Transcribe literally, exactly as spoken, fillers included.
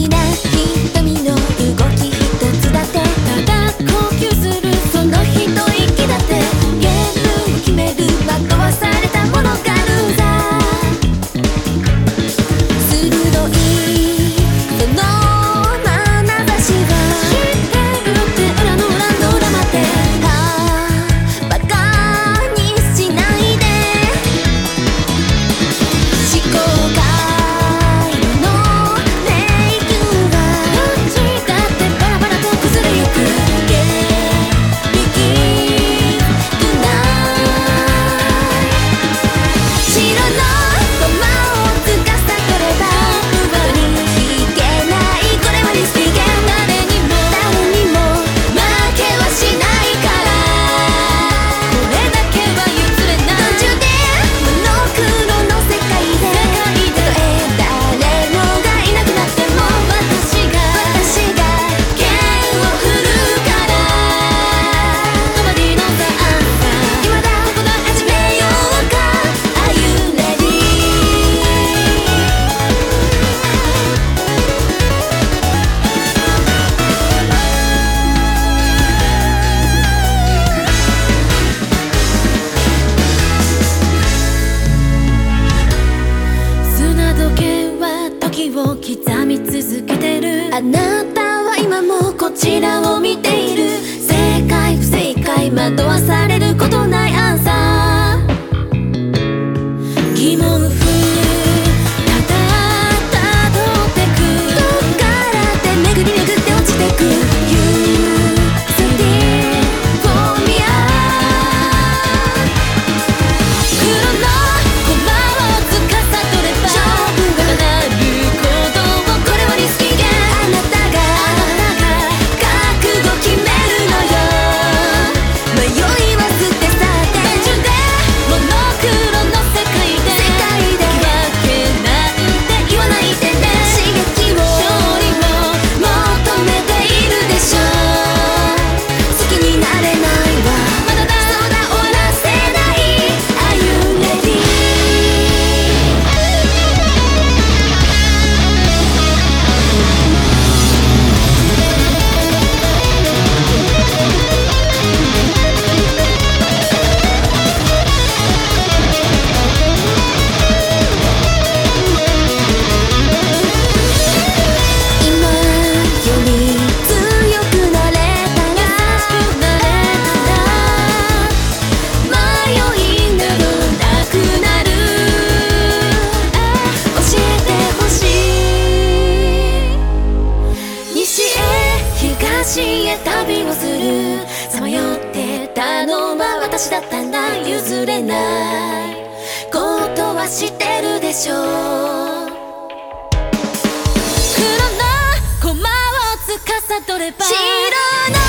きな瞳の動き一つだってただ呼吸するその一息だってゲームを決める惑わされたものがあるんだ鋭いその眼差しは知ってるって裏の裏の裏まであバカにしないで思考がを刻み続けてるあなたは今もこちらを見ている正解不正解惑わされることないアンサー疑問符ただたどってくどっからで巡り巡って落ちてく You study for me 黒の駒を司れば勝負がなる東へ旅をするさまよってたのは私だったんだ譲れないことは知ってるでしょう黒の駒を司れば知らない